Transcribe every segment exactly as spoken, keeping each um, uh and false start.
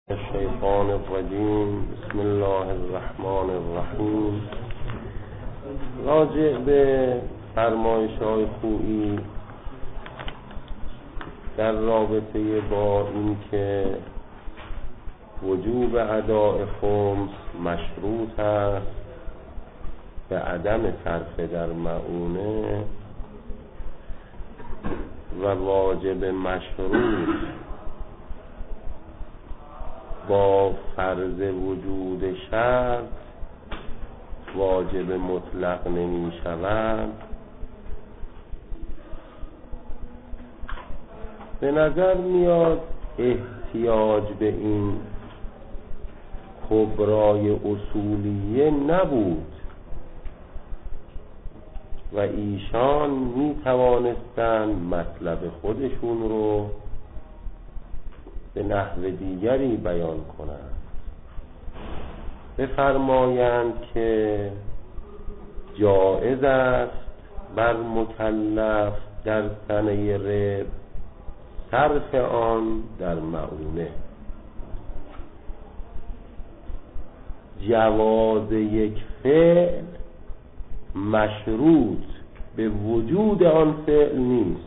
الشیطان الرجیم. بسم الله الرحمن الرحیم. راجع به فرمایش‌های خویی در رابطه با این که وجوب اداء خمس مشروط است به عدم صرف در مؤونه و واجب مشروط با فرض وجود شرط واجب مطلق نمی شود. به نظر میاد احتیاج به این کبرای اصولیه نبود و ایشان می توانستند مطلب خودشون رو به نحو دیگری بیان کنند. بفرمایند که جایز است بر مکلف در سنه رب صرف آن در مؤونه. جواز یک فعل مشروط به وجود آن فعل نیست.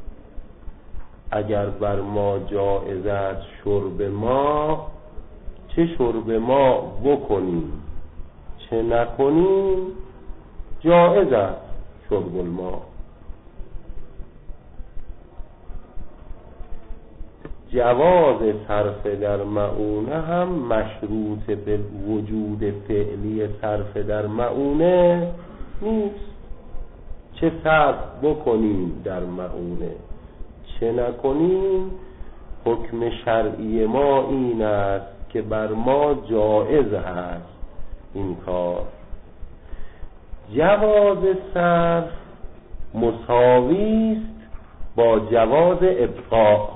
اگر بر ما جایز است شرب ما، چه شرب ما بکنیم چه نکنیم جایز است شرب ما. جواز صرف در مؤونه هم مشروط به وجود فعلی صرف در مؤونه نیست. چه صرف بکنیم در مؤونه چه نکنیم، حکم شرعی ما این است که بر ما جایز هست این کار. جواز صرف مساوی است با جواز ابقاء.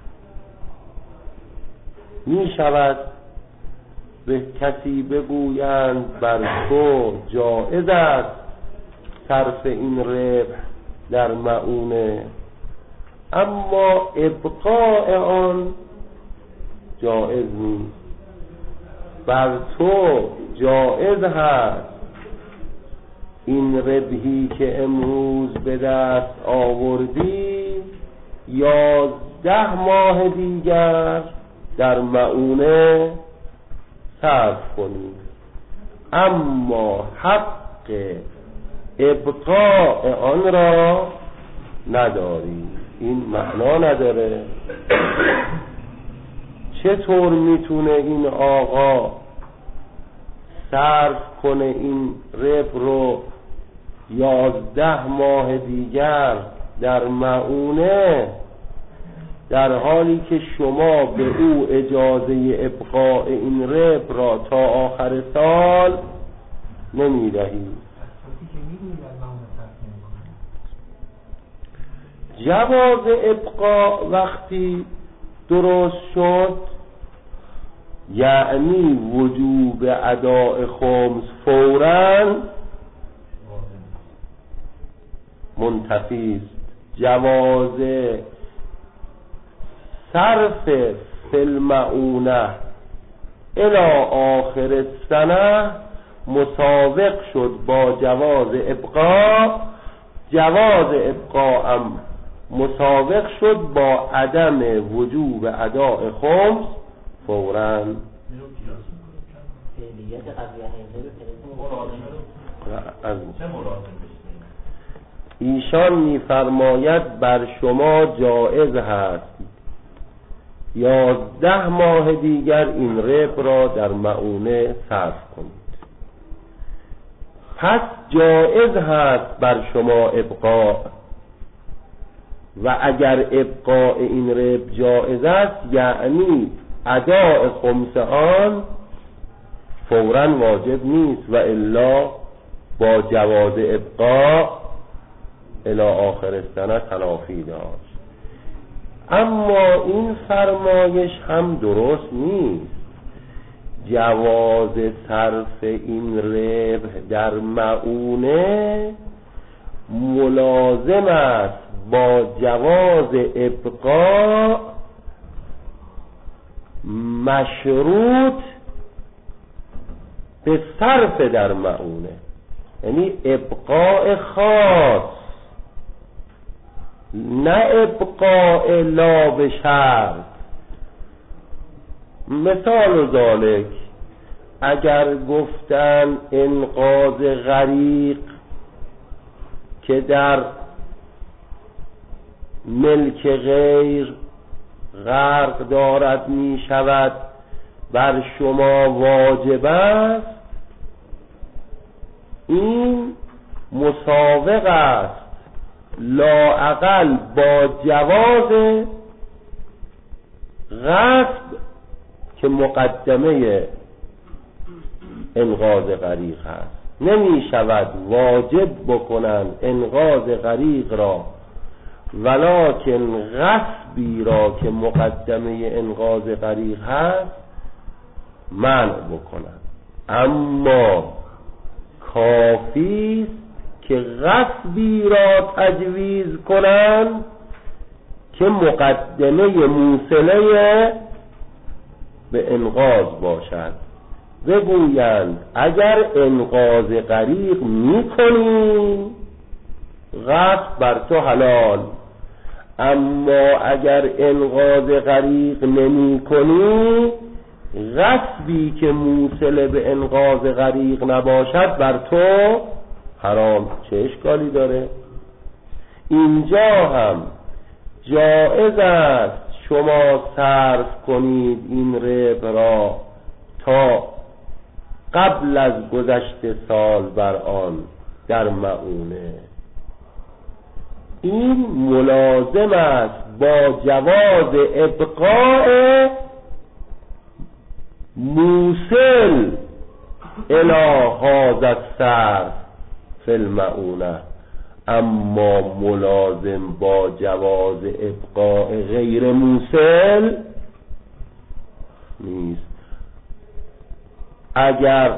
می شود به کسی بگویند بر تو جایز است صرف این ربح در مؤونه، اما ابقاء آن جائز نیست. بر تو جائز هست این ربحی که امروز به دست آوردی یازده ماه دیگر در مؤونه صرف کنی، اما حق ابقاء آن را نداری. این معنا نداره. چطور میتونه این آقا صرف کنه این رب رو یازده ماه دیگر در مؤونه در حالی که شما به او اجازه ابقاء این رب را تا آخر سال نمیدهید؟ جواز ابقاء وقتی درست شد یعنی وجوب اداء خمس فوراً منتفی است. جواز صرف فی المؤونه الی آخر السنه مساوق شد با جواز ابقاء. جواز ابقاء هم مساوق شد با عدم وجوب اداء خمس فوراً. ایشان می‌فرماید بر شما جایز هست یازده ماه دیگر این رب را در مؤونه صرف کنید. پس جایز هست بر شما ابقاء، و اگر ابقاء این رب جایز است یعنی اداء خمس آن فوراً واجب نیست و الا با جواز ابقاء الی آخر السنه تلافی داشت. اما این فرمایش هم درست نیست. جواز صرف این ربح در مؤونه ملازم است با جواز ابقاء مشروط به صرف در معونه، یعنی ابقاء خاص، نه ابقاء لا به شرط. مثال ذالک اگر گفتن انقاذ غریق که در ملک غیر غرق دارد می شود بر شما واجب است، این مساوق است لااقل با جواز غصب که مقدمه انقاذ غریق است. نمی شود واجب بکنن انقاذ غریق را، ولکن غصبی را که مقدمه انقاذ غریق هست منع بکنن. اما کافی که غصبی را تجویز کنن که مقدمه موصله به انقاذ باشد. بگویند اگر انقاذ غریق میکنی غصب بر تو حلال، اما اگر انقاذ غریق نمی کنی غصبی که موصل به انقاذ غریق نباشد بر تو حرام. چه اشکالی داره؟ اینجا هم جایز است شما صرف کنید این ربح را تا قبل از گذشت سال بر آن در معونه. این ملازم است با جواز ابقاء موصل الی هذا الصرف فی المعونه، اما ملازم با جواز ابقاء غیر موصل نیست. اگر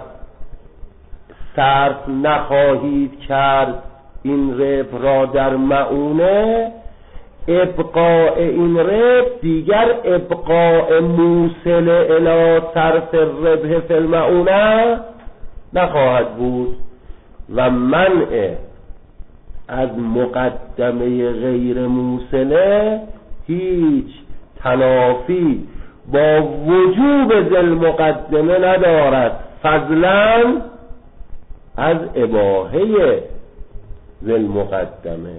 صرف نخواهید کرد این ربح را در معونه، ابقاء این ربح دیگر ابقاء موصل الی صرف الربح فی المعونه نخواهد بود و منع از مقدمه غیر موصله هیچ تنافی با وجوب ذل مقدمه ندارد، فضلا از اباحه ذل مقدمه.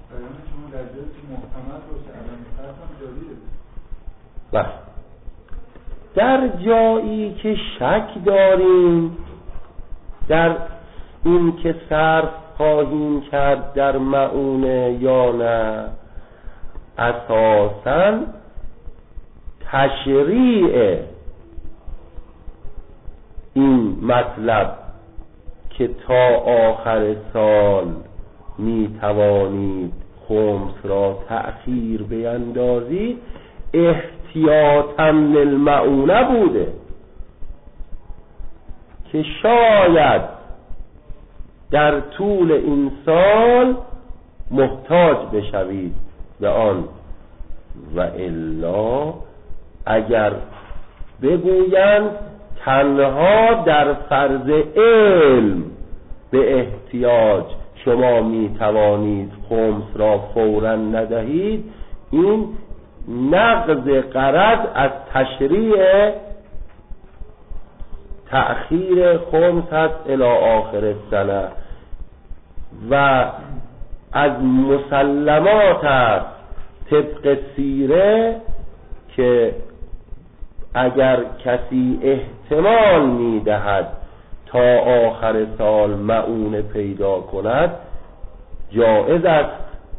در جایی که شک داریم در این که صرف خواهیم کرد در معونه یا نه، اساساً تشریع این مطلب که تا آخر سال می توانید خمس را تأخیر بیندازید احتیاطاً للمعونه بوده که شاید در طول این سال محتاج بشوید به آن، و الا اگر بگویند تنها در فرض علم به احتیاج شما می توانید خمس را فوراً ندهید، این نقض غرض از تشریع تأخیر خمس هست الی آخر السنه و از مسلمات است طبق سیره که اگر کسی احتمال می دهد تا آخر سال معونه پیدا کند جایز است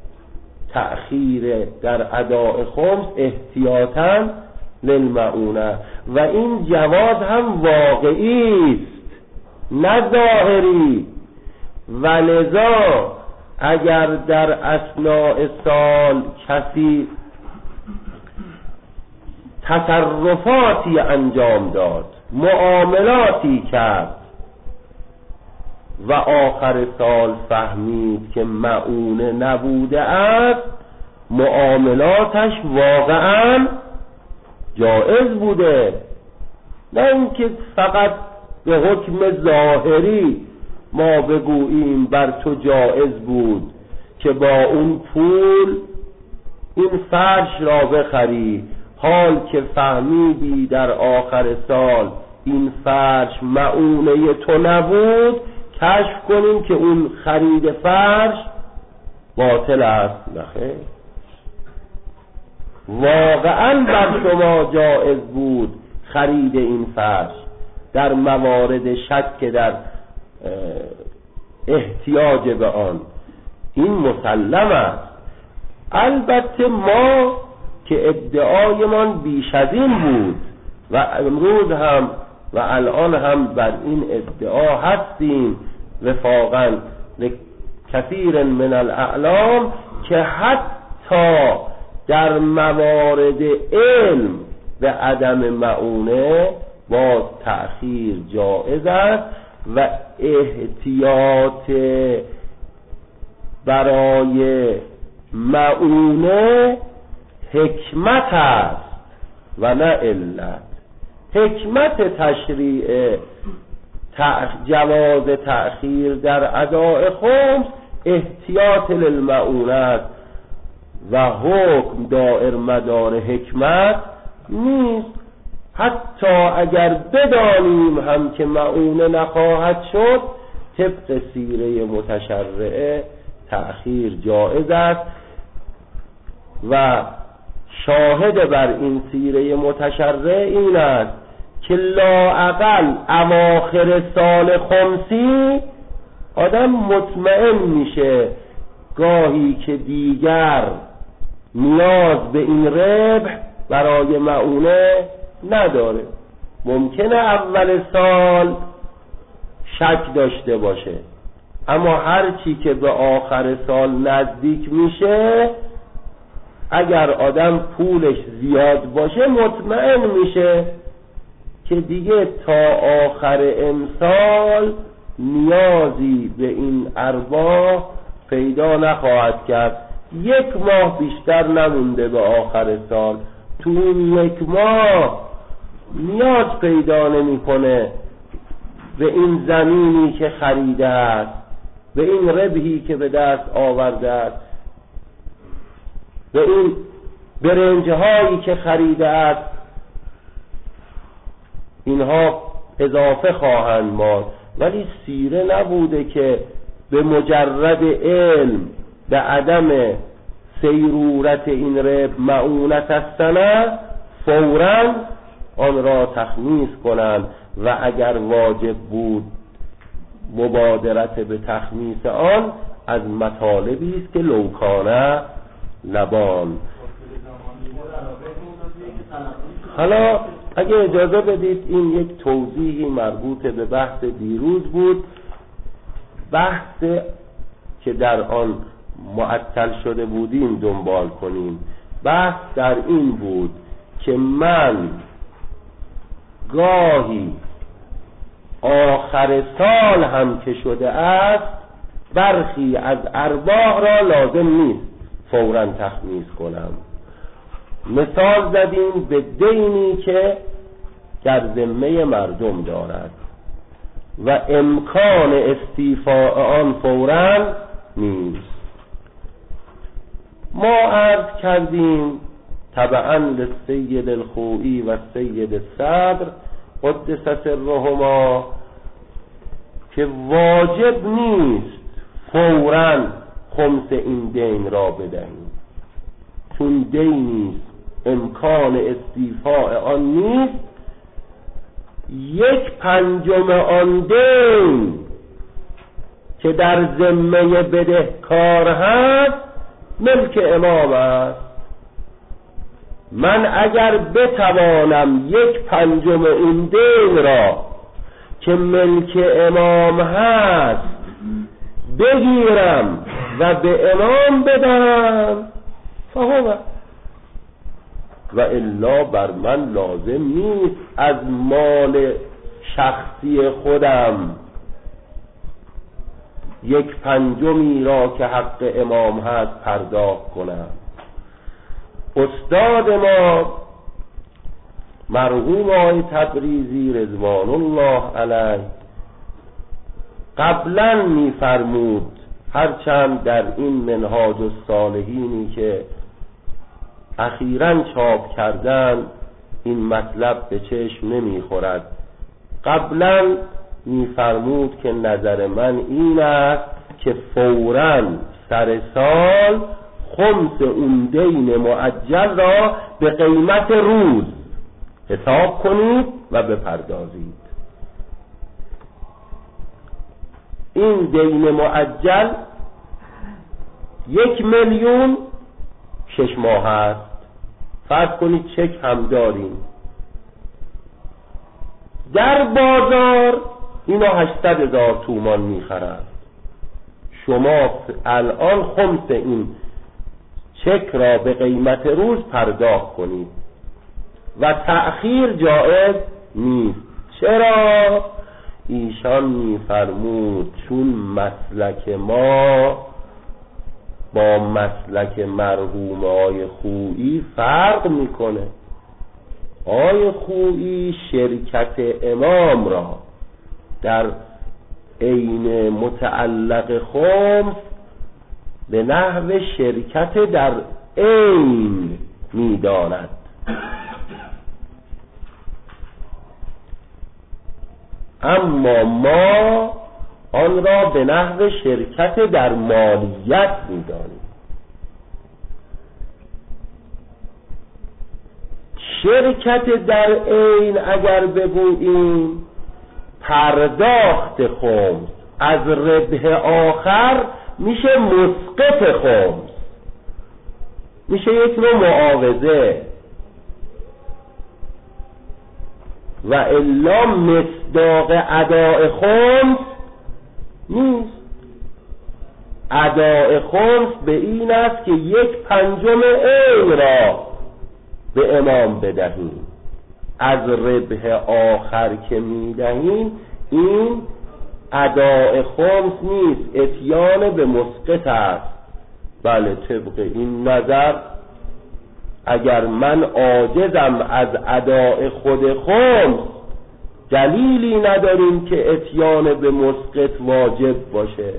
تأخیر در اداء خمس احتیاطاً للمعونه، و این جواز هم واقعی است نه ظاهری، ولذا اگر در اثناء سال کسی تصرفاتی انجام داد، معاملاتی کرد و آخر سال فهمید که معونه نبوده است، معاملاتش واقعا جائز بوده نه اینکه فقط به حکم ظاهری ما بگوییم بر تو جایز بود که با اون پول این فرش را بخری، حال که فهمیدی در آخر سال این فرش معونه تو نبود، کشف کنیم که اون خرید فرش باطل است. نخیر، واقعا بر شما جایز بود خرید این فرش در موارد شک در احتیاج به آن، این مسلم است. البته ما که ادعایمان بیش از این بود و امروز هم و الان هم بر این ادعا هستیم وفاقا کثیر من الاعلام که حتی در موارد علم به عدم معونه باز تأخیر جایز است و احتیاط برای معونه حکمت است و نه علت. حکمت تشریع جواز تأخیر در اداء خمس احتیاط للمعونه است و حکم دائر مدار حکمت نیست. حتی اگر بدانیم هم که معونه نخواهد شد، طبق سیره متشرعه تأخیر جایز است و شاهد بر این سیره متشرعه این است که لااقل اواخر سال خمسی آدم مطمئن میشه گاهی که دیگر نیاز به این ربح برای معونه نداره. ممکنه اول سال شک داشته باشه، اما هر چی که به آخر سال نزدیک میشه اگر آدم پولش زیاد باشه مطمئن میشه که دیگه تا آخر امسال نیازی به این ارباح پیدا نخواهد کرد. یک ماه بیشتر نمونده به آخر سال، تو این یک ماه نیاز پیدا نمیکنه به این زمینی که خریده است، به این ربحی که به دست آورده است، به این برنجهایی که خریده است. اینها اضافه خواهند ماند، ولی سیره نبوده که به مجرد علم به عدم سیرورت این ربح معونت السنه فوراً آن را تخمیس کنند و اگر واجب بود مبادرت به تخمیس آن از مطالبی است که لوکانه لبان. حالا اگه اجازه بدید این یک توضیحی مربوط به بحث دیروز بود، بحث که در آن معطل شده بودیم دنبال کنیم. بحث در این بود که من گاهی آخر سال هم که شده است برخی از ارباح را لازم نیست فوراً تخمیس کنم. مثال زدیم به دینی که در ذمه مردم دارد و امکان استیفاء آن فوراً نیست. ما عرض کردیم طبعاً للسید الخوئی و سید الصدر قدس سرهما که واجب نیست فوراً خمس این دین را بدهیم، چون دینی امکان استیفاء آن نیست. یک پنجم آن دین که در ذمه بدهکار هست ملک امام است. من اگر بتوانم یک پنجم این دین را که ملک امام هست بگیرم و به امام بدم فهمه، و الا بر من لازم نیست از مال شخصی خودم یک پنجمی را که حق امام هست پرداخت کنم. استاد ما مرحوم آقای تبریزی رضوان الله علیه قبلا میفرمود، هرچند در این منهاج الصالحینی که اخیراً چاپ کردن این مطلب به چشم نمیخورد، قبلا میفرمود که نظر من این است که فوراً سر سال خمس اون دین معجل را به قیمت روز حساب کنید و بپردازید. این دین معجل یک میلیون شش ماه است. فرض کنید چک هم داریم، در بازار اینو هشتصد هزار تومان میخرند. شما الان خمس این چک را به قیمت روز پرداخت کنید و تأخیر جایز نیست. چرا؟ ایشان میفرمود چون مسلک ما با مسلک مرحوم آقای خویی فرق میکنه. آقای خویی شرکت امام را در عین متعلق خمس به نحو شرکت در عین میداند. اما ما آن را به نحو شرکت در مالیت می‌دانیم. شرکت در عین اگر بگوییم پرداخت خمس از ربح آخر میشه مسقط خمس، میشه یک نوع معاوضه، و الا مصداق اداء خمس نیست. اداء خمس به این است که یک پنجم عین را به امام بدهیم. از ربح آخر که میدهیم این اداء خمس نیست، اتیان به مسقط است. بله، طبق این نظر اگر من عاجزم از اداء خود خمس، دلیلی نداریم که اتیان به مسقط واجب باشه.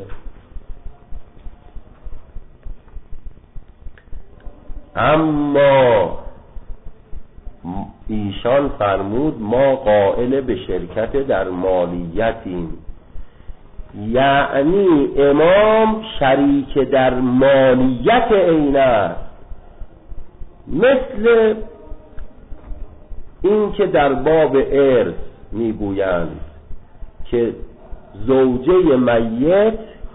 اما ایشان فرمود ما قائل به شرکت در مالیتیم، یعنی امام شریک در مالیت عین است. مثل این که در باب ارث میگویند که زوجه میت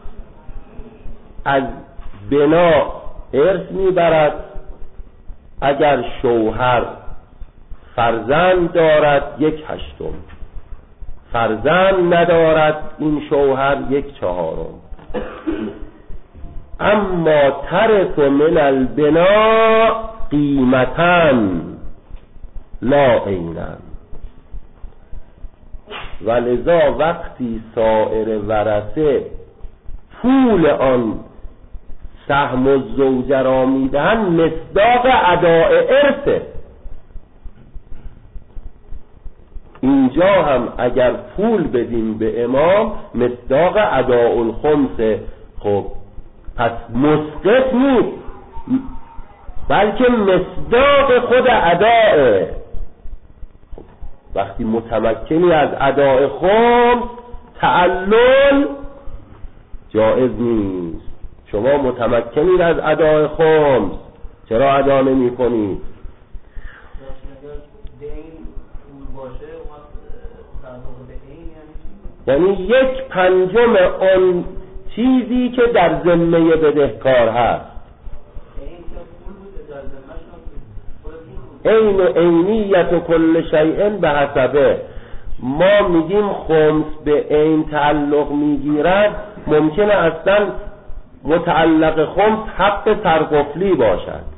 از بنا ارث میبرد، اگر شوهر فرزند دارد یک هشتم، فرزند ندارد این شوهر یک چهارم. اما ترث من البنا قیمتن لا عینن، ولذا وقتی سایر ورثه پول آن سهم الزوجه را میدهن مصداق اداء ارثه. اینجا هم اگر پول بدیم به امام مصداق اداء الخمسه. خب پس مسقط نیست، بلکه مصداق خود اداء. وقتی متمکنی از اداء خمس، تعلل جائز نیست. شما متمکنید از اداء خمس، چرا ادا نمی کنید؟ یعنی یک پنجم اون چیزی که در ذمه بدهکار هست. عین و عینیت و کل شیء به حسبه. ما میگیم خمس به عین تعلق میگیرد، ممکنه اصلا متعلق خمس حق سرقفلی باشد.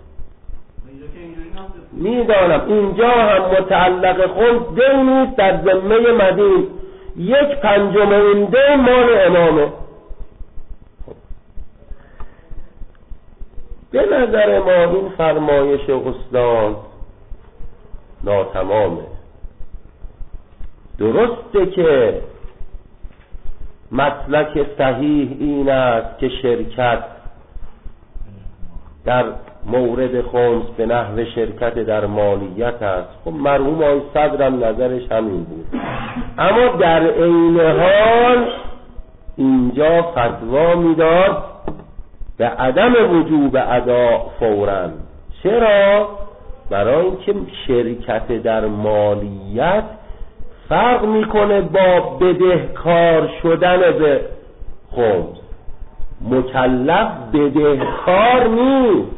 میدانم اینجا هم متعلق خمس دین نیست در ذمه مدین، یک پنجم این دین مال امامه. به نظر ما این فرمایش استاد ناتمامه. درسته که مسلک صحیح این است که شرکت در مورد خمس به نحو شرکت در مالیت است. خب مرحوم آقای صدرم نظرش همین بود، اما در عین حال اینجا فتوا میداد به عدم وجوب ادا فوراً. چرا؟ برای اینکه شرکت در مالیت فرق میکنه با بدهکار شدن به خمس. مکلف بدهکار نیست،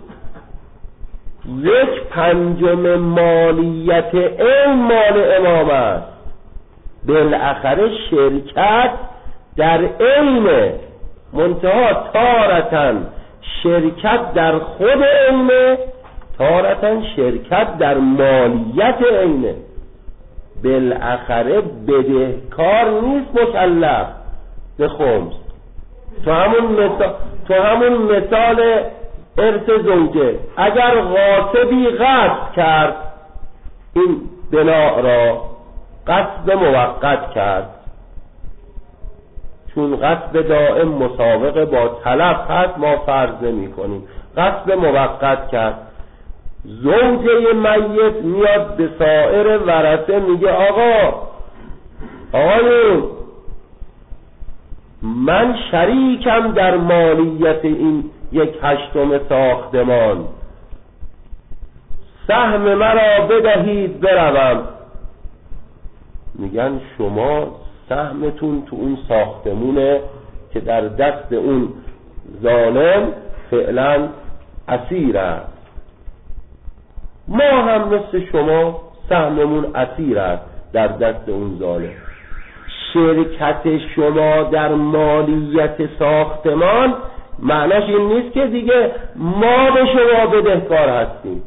یک پنجم مالیت این مال امام است. بالاخره شرکت در عین منتها تارتاً شرکت در خود عینه، تارتاً شرکت در مالیت عینه. بالاخره بدهکار نیست مکلف به خمس. تو همون مثال تو همون مثال ارث زوجه، اگر غاصبی غصب کرد این بنا را، غصب موقت کرد، چون غصب دائم مسابقه با تلف هست ما فرض نمی کنیم، غصب موقت کرد، زوجه میت میاد به سایر ورثه میگه آقا آقایون من شریکم در مالیت این یک هشتم ساختمان، سهم مرا بدهید بروم. میگن شما سهمتون تو اون ساختمونه که در دست اون ظالم فعلا اسیر است، ما هم مثل شما سهممون اسیر است در دست اون ظالم. شرکت شما در مالیت ساختمان معناش این نیست که دیگه ما به شما بدهکار هستیم،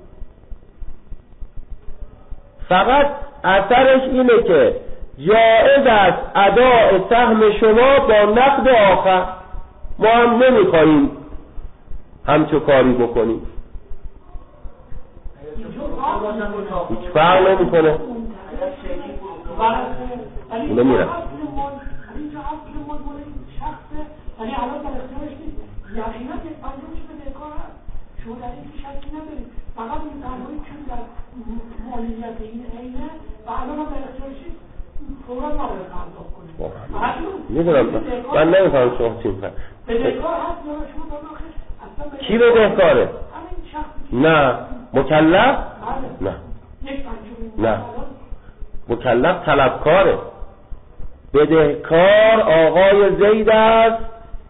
فقط اثرش اینه که جایز است اداء سهم شما با نقد آخر، ما هم نمیخواییم همچو کاری بکنیم، هیچ فرق نمیکنه. اونو میرم یعنی الان در اختیارش نیست، یقینا که پنجمش به دهکار هست، شما در این شکی ندارید، فقط این تنهایی چون در مالیت این عینه و الان هم در اختیارش نیست فورا نباید پرداخت کنید. میدونم من نمیفهم شما چی میفهم به دهکار هست یا شما داخل کی به دهکاره؟ نه مکلف؟ نه نه مکلف طلبکاره. بدهکار آقای زید است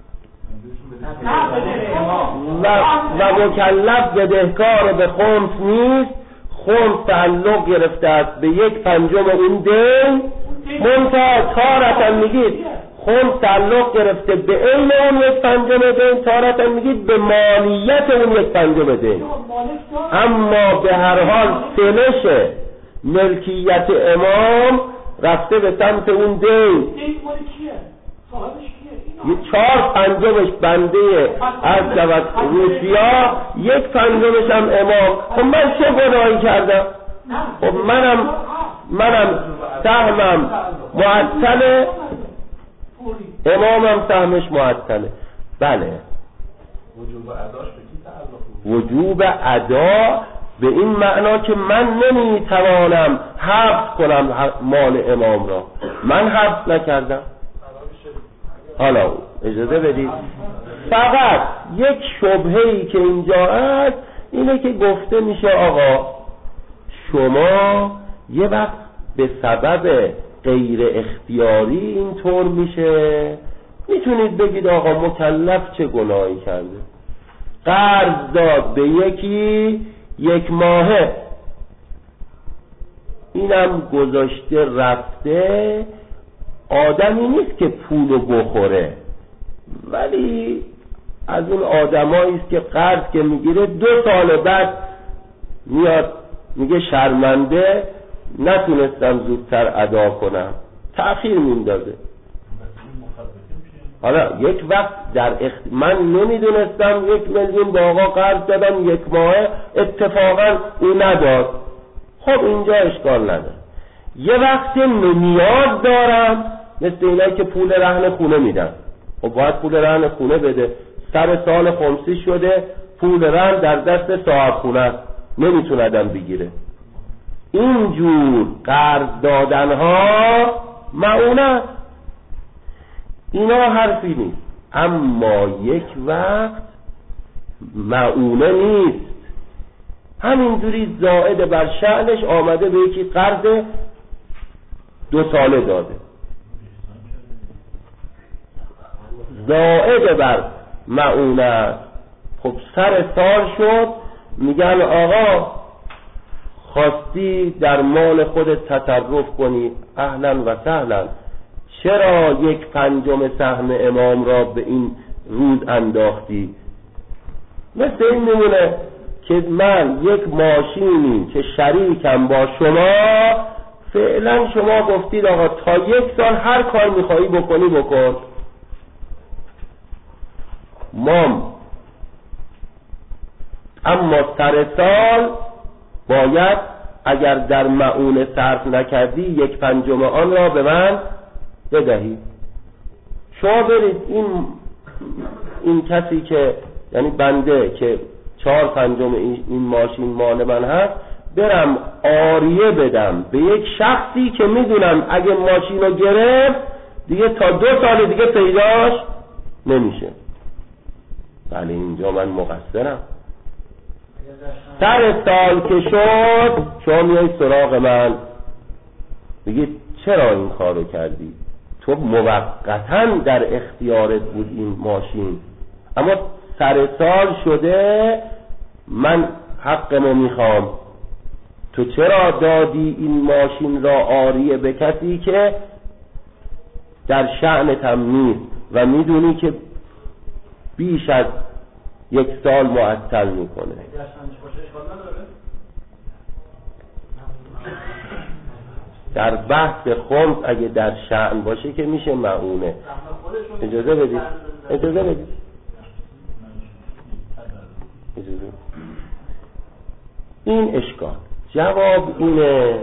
و, و مکلف بدهکار به خمس نیست. خمس تعلق گرفته است به یک پنجم اون دین، منتها تارتاً میگید خمس تعلق گرفته به این اون یک پنجم دین، تارتاً میگید به مالیت اون یک پنجم دین. اما به هر حال سلش ملکیت امام رفته به سمت اون دین. یه چهار پنجمش بنده از دوست روسیا، یک پنجمش هم امام. خب من چه گناهی کردم؟ خب منم منم سهمم معطله، امامم سهمش معطله. بله وجوب ادا به این معنا که من نمیتوانم حبس کنم مال امام را، من حبس نکردم. حالا اجازه بدید فقط یک شبهه‌ای که اینجا هست اینه که گفته میشه آقا شما یه وقت به سبب غیر اختیاری اینطور میشه، میتونید بگید آقا مکلف چه گناهی کرده، قرض داد به یکی یک ماهه، اینم گذاشته رفته، آدمی نیست که پولو بخوره، ولی از اون آدمایی است که قرض که میگیره دو سال بعد میاد میگه شرمنده نتونستم زودتر ادا کنم، تأخیر میندازه. حالا یک وقت در اخت... من نمیدونستم یک میلیون با آقا قرض دادم یک ماه، اتفاقا او نداد، خب اینجا اشکال نداره. یه وقت نیاز دارم، مثل اینایی که پول رهن خونه میدن، خب باید پول رهن خونه بده، سر سال خمسی شده، پول رهن در دست صاحب خونه است، نمیتوندم بگیره. اینجور قرض دادن ها معونه، اینا حرفی نیست. اما یک وقت معونه نیست، همینجوری زائد بر شأنش آمده به یکی قرض دو ساله داده، زائد بر معونه. خب سر سال شد، میگن آقا خواستی در مال خودت تصرف کنی، اهلا و سهلا، چرا یک پنجم سهم امام را به این روز انداختی؟ مثل این میمونه که من یک ماشینی که شریکم با شما، فعلا شما گفتید آقا تا یک سال هر کار میخوایی بکنی بکن، مام اما سر سال باید اگر در معونه صرف نکردی یک پنجم آن را به من بدهی. شما برید این این کسی که یعنی بنده که چهار پنجم این ماشین مال من هست، برم آریه بدم به یک شخصی که میدونم اگه ماشین رو گرفت دیگه تا دو سال دیگه پیداش نمیشه. بله اینجا من مقصرم. سر سال که شد شما میای سراغ من میگی چرا این کارو کردی؟ تو موقتاً در اختیارت بود این ماشین، اما سر سال شده من حقمو میخوام. تو چرا دادی این ماشین را آریه به کسی که در شأنت هم نیست و میدونی که بیش از یک سال معطل میکنه؟ در بحث خمس اگه در شأن باشه که میشه معونه. اجازه بدید اجازه بدید اجازه. این اشکال. جواب اینه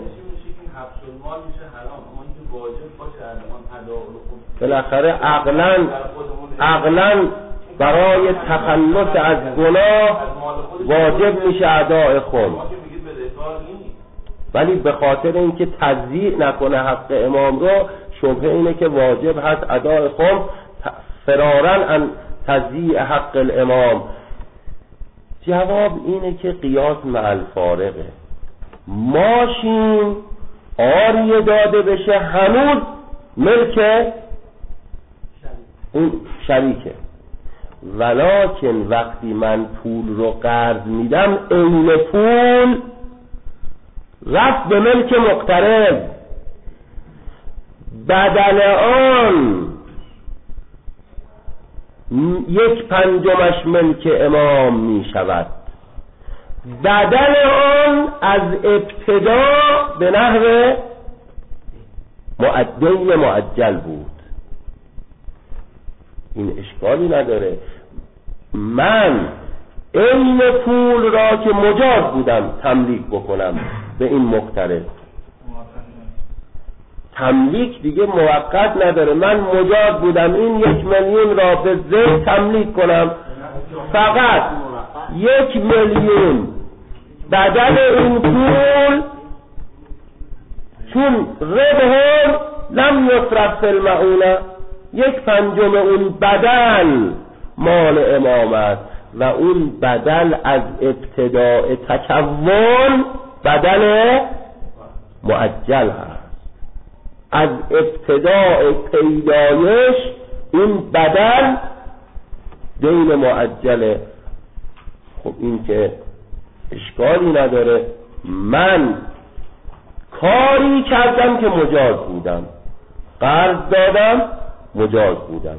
بالاخره عقلاً عقلاً برای تخلص از گناه واجب میشه اداء خمس، ولی به خاطر اینکه تضییع نکنه حق امام رو، شبهه اینه که واجب هست اداء خمس فرارا عن تضییع حق الامام. جواب اینه که قیاس مع الفارقه. ماشین آریه داده بشه هنوز ملک اون شریکه، ولکن وقتی من پول رو قرض میدم این پول رفت به ملک مقترض، بدل آن یک پنجمش ملک امام می شود. بدل آن از ابتدا به نحو معدل معجل بود. این اشکالی نداره. من این پول را که مجاز بودم تملیک بکنم به این مقترض، تملیک دیگه موقت نداره، من مجاز بودم این یک میلیون را به زید تملیک کنم، فقط یک میلیون بدل این پول چون ربح لم یصرف فی المعونه، یک پنجم اون بدل مال امام است و اون بدل از ابتداء تکون بدل معجل هست. از ابتداء پیدایش این بدل دین معجله. خب این که اشکالی نداره، من کاری کردم که مجاز بودم، قرض دادم مجاز بودم،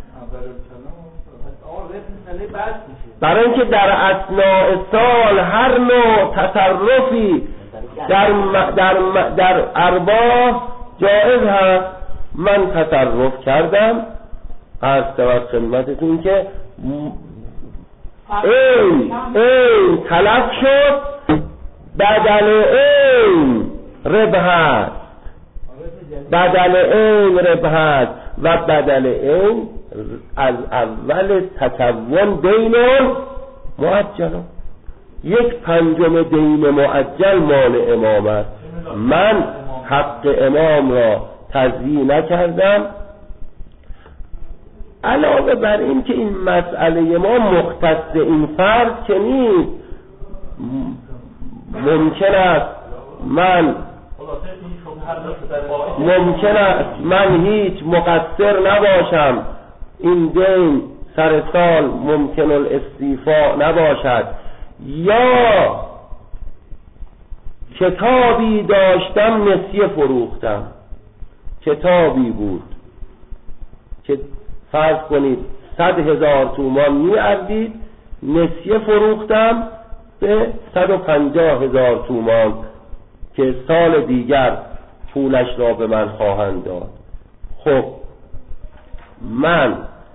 برای اینکه در اثناء سال هر نوع تصرفی در در در ارباح جایز هست. من تصرف کردم، عرض شود خدمتتون که این این تلف شد، بدل این ربح است، بدل این ربح است و بدل این از اول تکون دین معجل، یک پنجم دین معجل مال امام است. من حق امام را تضییع نکردم. علاوه بر این که این مسئله ما مختص این فرد که نیست، ممکن است من ممکن است من هیچ مقصر نباشم، این دین سر سال ممکن الاستیفاء نباشد، یا کتابی داشتم نسیه فروختم، کتابی بود که فرض کنید صد هزار تومان می ارزید، نسیه فروختم به صد و پنجاه هزار تومان که سال دیگر پولش را به من خواهند داد. خب من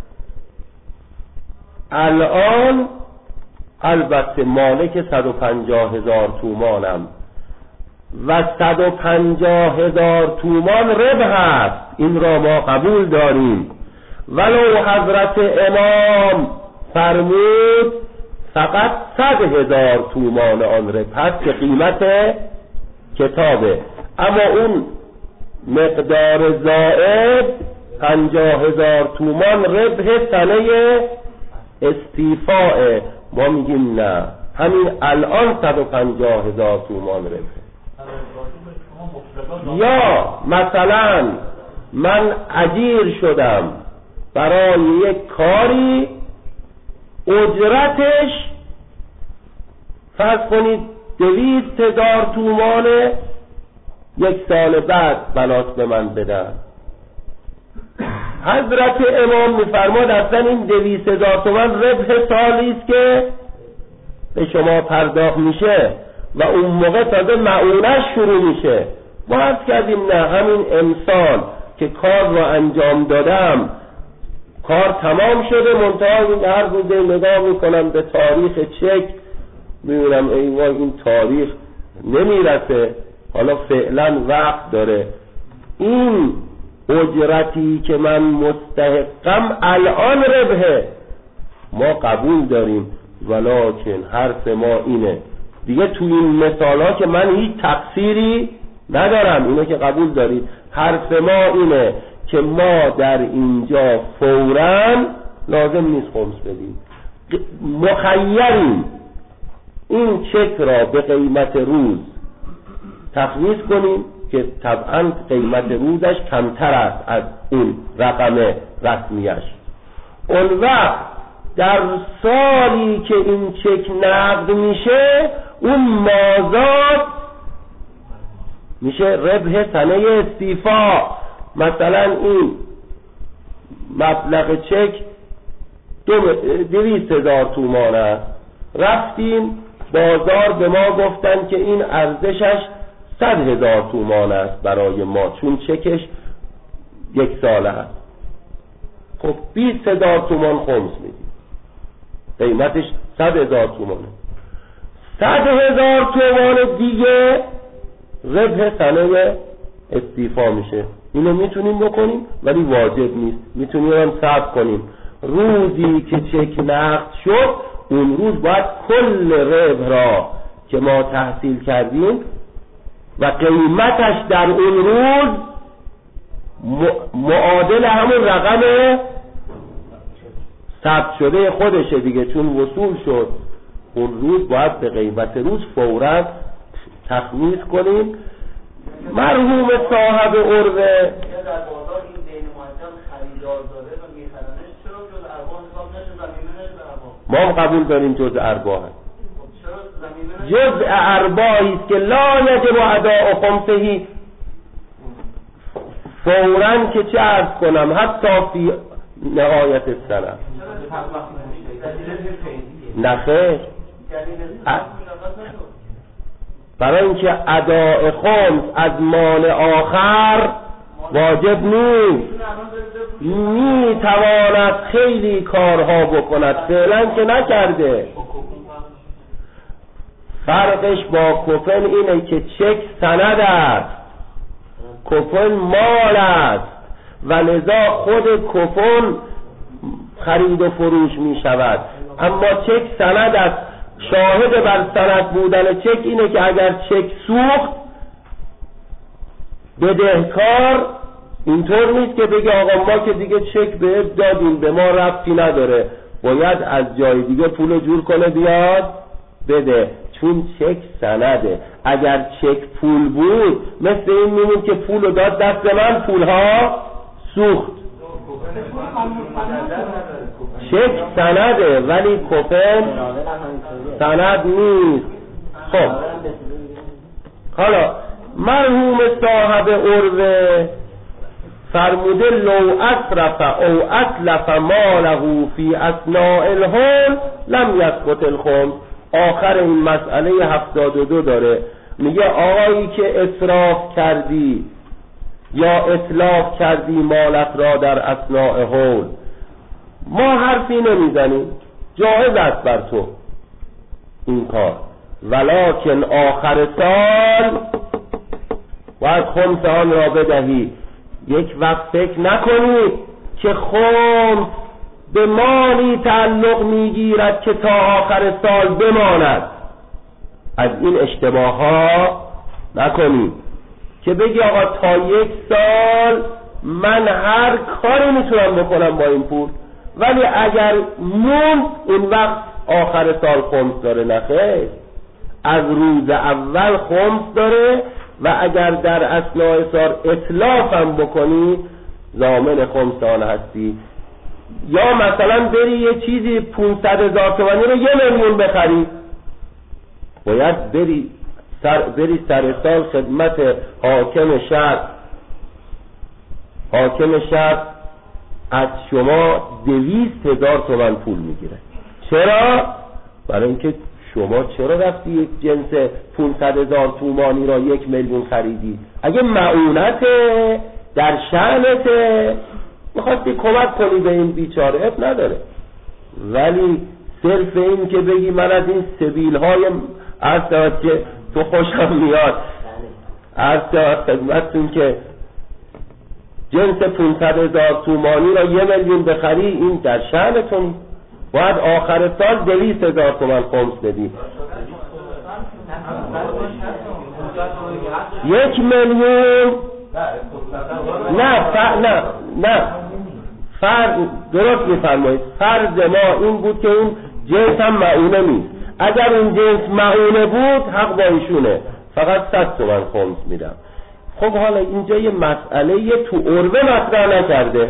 الان البته مالک صد و پنجاه هزار تومانم و صد و پنجاه هزار تومان ربح است، این را ما قبول داریم. ولو حضرت امام فرمود فقط صد هزار تومان آن ربح است که قیمت کتابه، اما اون مقدار زائد پنجاه هزار تومان ربح سنه استیفاء. ما میگیم نه، همین الان صد و پنجاه هزار تومان ربح. یا مثلا من اجیر شدم برای یک کاری، اجرتش فرض کنید دویست هزار تومانه، یک سال بعد بنات به من بدن. حضرت امام میفرماد اصلا این دویست هزار تومان ربح سالی است که به شما پرداخت میشه و اون موقع تازه معونش شروع میشه. ما عرض کردیم نه، همین امسال که کار رو انجام دادم کار تمام شده، منتها هر روزه نگاه میکنم به تاریخ چک، میبینم ای وای این تاریخ نمیرسه، حالا فعلا وقت داره. این اجرتی که من مستحقم الان ربحه، ما قبول داریم، ولکن حرف ما اینه دیگه. تو این مثالا که من هیچ تقصیری ندارم، اینو که قبول دارید. حرف ما اینه که ما در اینجا فوراً لازم نیست خمس بدیم، مخیریم این چک را به قیمت روز تخمیس کنیم که طبعا قیمت روزش کمتر است از اون رقم رسمیش. اون وقت در سالی که این چک نقد میشه، اون مازاد میشه ربح سنه استیفا. مثلا این مبلغ چک دویست هزار تومان است، رفتیم بازار به ما گفتن که این ارزشش صد هزار تومان است برای ما، چون چکش یک ساله است. خب بیست هزار تومان خمس میدیم، قیمتش صد هزار تومانه. صد هزار تومان دیگه ربح سنه استیفا میشه. اینو میتونیم بکنیم ولی واجب نیست، میتونیم هم صبر کنیم. روزی که چک نقد شد، اون روز باید کل ربح را که ما تحصیل کردیم و قیمتش در اون روز معادل همون رقم ثبت شده خودشه دیگه، چون وصول شد. اون روز باید به قیمت روز فوراً تخمیس کنیم. مرحوم صاحب عروه ما هم قبول داریم جزء ارباح، جزء ارباحی است که لا یجب اداء خمسهی فوراً که چه عرض کنم حتی فی نهایت السنه. نخیر، برای اینکه اداء خمس از مال آخر واجب نیست، می تواند خیلی کارها بکند، فعلا که نکرده. فرقش با کفن اینه که چک سند است، کفن مال است و لذا خود کفن خرید و فروش می شود، اما چک سند است. شاهد بر سند بودن چک اینه که اگر چک سوخت بدهکار اینطور نیست که بگه آقا ما که دیگه چک بهت دادیم به ما ربطی نداره، باید از جای دیگه پول جور کنه بیاد بده، چون چک سنده. اگر چک پول بود مثل این میمون که پولو داد دست من، پولها سوخت. چک سنده ولی کفن سند نیست. خب حالا مرحوم صاحب عروه فرموده لو اصرف او اتلف ماله فی اثناء الحول لم یسقط الخمس. آخر این مسئله هفتاد و دو داره، میگه آقایی که اسراف کردی یا اتلاف کردی مالت را در اثناء حول، ما حرفی نمیزنیم، جایز است بر تو این کار، ولکن آخر سال باید خمس آن را بدهی. یک وقت فکر نکنید که خمس به مالی تعلق میگیرد که تا آخر سال بماند. از این اشتباه ها نکنید که بگی آقا تا یک سال من هر کاری میتونم بکنم با این پول، ولی اگر مون این وقت آخر سال خمس داره. نخیر، از روز اول خمس داره و اگر در اثناء سال اتلاف هم بکنی ضامن خمس آن هستی. یا مثلا بری یه چیزی پونصد هزار تومانی رو یه میلیون بخری، باید بری سر, بری سر سال خدمت حاکم شهر، حاکم شهر از شما دویست هزار تومن پول میگیره. چرا؟ برای اینکه شما چرا رفتی یک جنس پونصد هزار تومانی را یک میلیون خریدی؟ اگه معونته در شأنته میخواستی کمک کنی به این بیچاره، اب نداره. ولی صرف این که بگی من از این سبیل های عرض داد که تو خوشم میاد، عرض داد خدمتتون که جنس پونصد هزار تومانی را یه میلیون بخری، این در شأنتون. باید آخر سال دویست هزار تومان خمس بدی. یک میلیون نه ف... نه نه فرض درست میفرمایید. فرض ما این بود که این جنس هم معونه نیست. اگر این جنس معونه بود حق با ایشونه، فقط صد تومن خمس میدم. خب حالا اینجا یه مسئله یه تو عروه مطرح نکرده،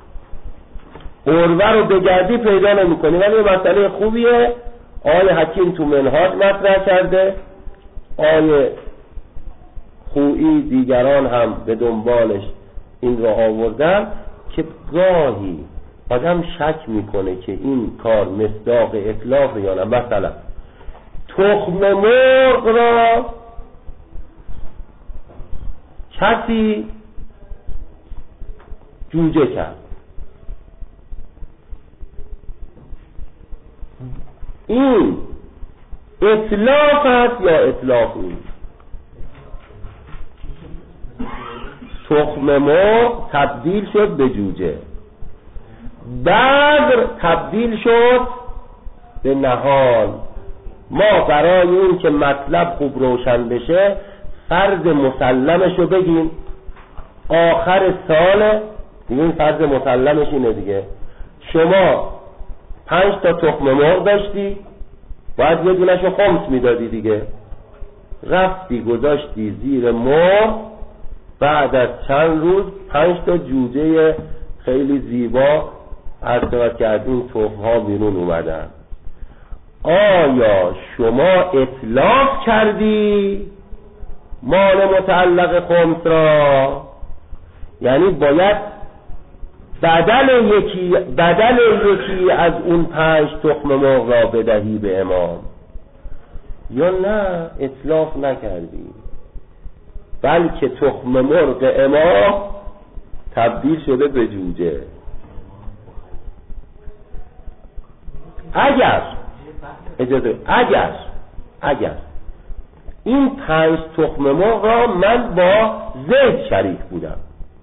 عروه رو بگردی پیدا نمی کنی، ولی یه مسئله خوبیه. آقای حکیم تو منهاج مطرح کرده، آقای خویی دیگران هم به دنبالش این رو آوردن که گاهی آدم شک میکنه که این کار مصداق اتلاف یا نه. مثلا تخم مرغ را کسی جوجه کرد، این اتلاف است یا اتلاف نیست؟ تخم مرغ تبدیل شد به جوجه، بذر تبدیل شد به نهال. ما برای این که مطلب خوب روشن بشه فرض مسلمش رو بگیم، آخر سال دیگه این فرض مسلمش اینه دیگه، شما پنج تا تخم مرغ داشتی، باید یه دونش رو خمس میدادی دیگه، رفتی گذاشتی زیر مرغ، بعد از چند روز پنج تا جوجه خیلی زیبا ارتباط کردین تخم ها بیرون اومدن. آیا شما اتلاف کردی مال متعلق خمس را؟ یعنی باید بدل یکی بدل یکی از اون پنج تخم مرغ را بدهی به امام، یا نه اتلاف نکردی بلکه تخم مرغ امام تبدیل شده به جوجه. اگر اجازه اگر اگر این پنج تخم مرغ را من با زید شریک بودم.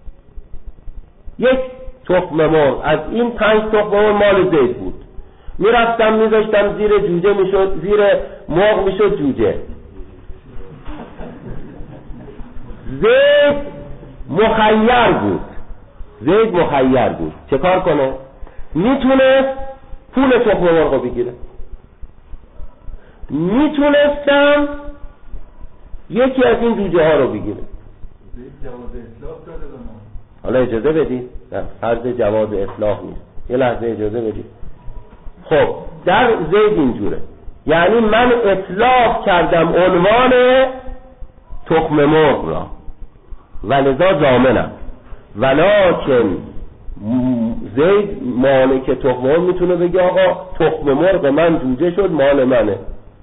یک تخم مرغ از این پنج تخم مرغ مال زید بود. میرفتم میذاشتم زیر جوجه میشد، زیر مرغ میشد جوجه. زید مخیر بود. زید مخیر بود. چه کار کنه؟ میتونست پول تخم مرغ رو بگیره، میتونستم یکی از این جوجه ها رو بگیره. زید جواز اطلاق داده به ما. حالا اجازه بدید، نه فرض جواز اطلاق نیست، یه لحظه اجازه بدید. خب در زید اینجوره، یعنی من اطلاق کردم عنوان تخم مرغ را و لذا ضامنم، ولکن زید مالک تخم مرغ میتونه بگه آقا تخم مرغ من جوجه شد مال منه.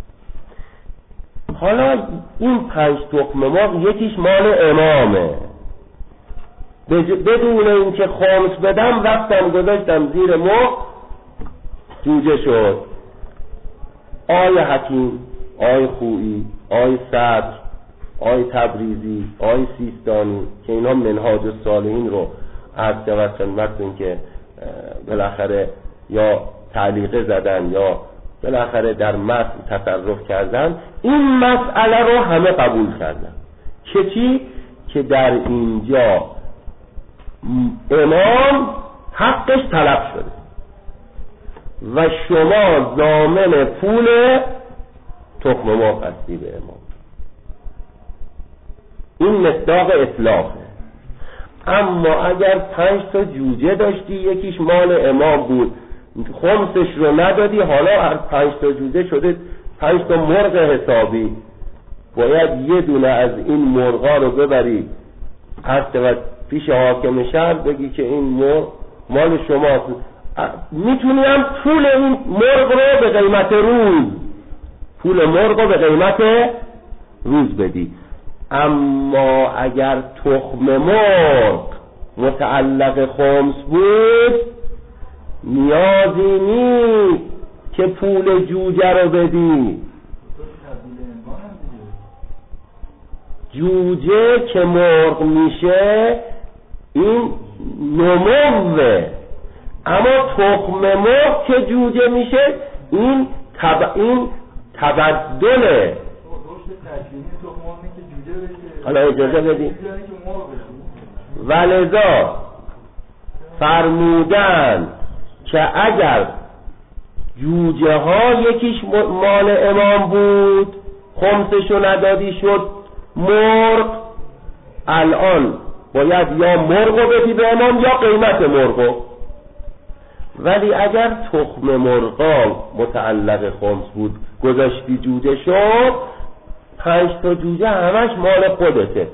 حالا این پنج تخم مرغ یکیش مال امامه، بدون اینکه خمس بدم رفتم گذاشتم زیر مرغ جوجه شد. آی حکیم، آی خویی، آی صدر، آی تبریزی، آی سیستانی که اینا منهاج الصالحین رو از جواد خدمتتون که بالاخره یا تعلیقه زدن یا بالاخره در متن تصرف کردن، این مسئله رو همه قبول کردن که چی؟ که در اینجا امام حقش طلب شده و شما ضامن پول تخم مرغ هستی به امام. این مصداق اطلاقه. اما اگر پنج تا جوجه داشتی یکیش مال امام بود خمسش رو ندادی، حالا هر پنج تا جوجه شده پنج تا مرغ حسابی، باید یه دونه از این مرغا رو ببری هر پیش حاکم شهر بگی که این مرغ مال شماست. میتونی هم پول این مرغ رو به قیمت روز پول مرغ رو به قیمت روز بدی. اما اگر تخم مرغ متعلق خمس بود نیازی نیست که پول جوجه رو بدی. جوجه که مرغ میشه این نموه، اما تخم مرغ که جوجه میشه این تب... این تبدله. حالا اجازه بدید. ولذا فرمودن که اگر جوجه ها یکیش مال امام بود خمسشو ندادی شد مرغ، الان باید یا مرغو بدی به امام یا قیمت مرغو. ولی اگر تخم مرغا متعلق خمس بود گذاشتی جوجه شد، پنج تا جوجه همش مال خودته،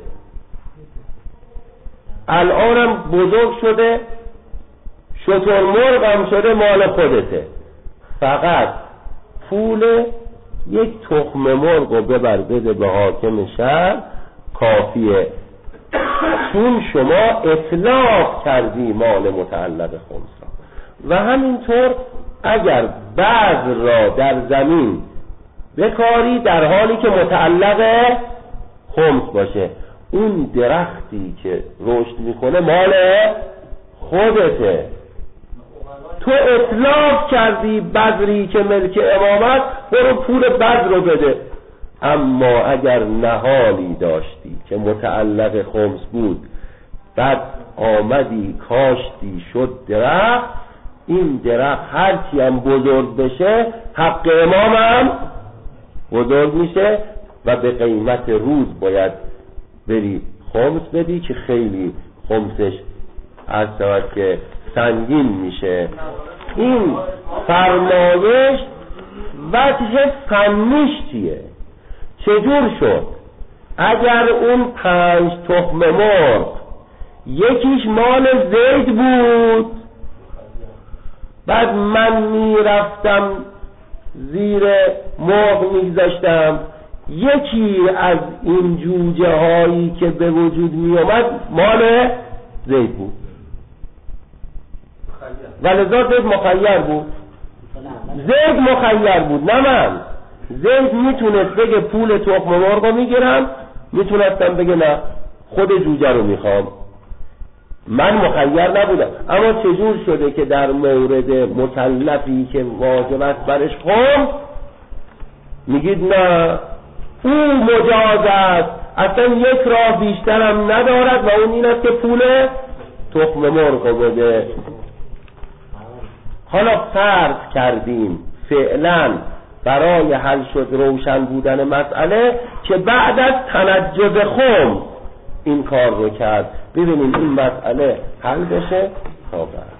الانم بزرگ شده شتر مرغ هم شده مال خودته، فقط پول یک تخم مرغ رو ببر بده به حاکم شهر کافیه، چون شما اطلاق کردی مال متعلق خمس را. و همینطور اگر بذر را در زمین بکاری در حالی که متعلق خمس باشه، اون درختی که رشد میکنه مال خودته، تو اطلاق کردی بذری که ملک امام است برو پول بذر رو بده. اما اگر نهالی داشتی که متعلق خمس بود بعد آمدی کاشتی شد درخت، این درخت هرچی هم بزرگ بشه حق امام هم بزرگ میشه و به قیمت روز باید بری خمس بدی که خیلی خمسش از سواد که سنگین میشه. این فرمایش وجه فنیش چیه؟ چجور شد اگر اون پنج تخم مرغ یکیش مال زید بود، بعد من میرفتم زیر مرغ میگذاشتم، یکی از این جوجه هایی که به وجود می آمد مال زید بود و لذا زید مخیر بود. زید مخیر بود نه من. زید میتونست بگه پول تخم مرغ رو میگیرم، میتونستم بگه نه خود جوجه رو میخوام، من مخیر نبودم. اما چجور شده که در مورد مکلفی که واجب است برش خمس میگید نه او مجاز است، اصلا یک راه بیشترم ندارد و اون این است که پول تخم مرغ رو بده. حالا فرض کردیم فعلا برای حل شد روشن بودن مسئله که بعد از تنجز خمس این کار رو کرد. ببینیم این مسئله حل بشه تا بعد.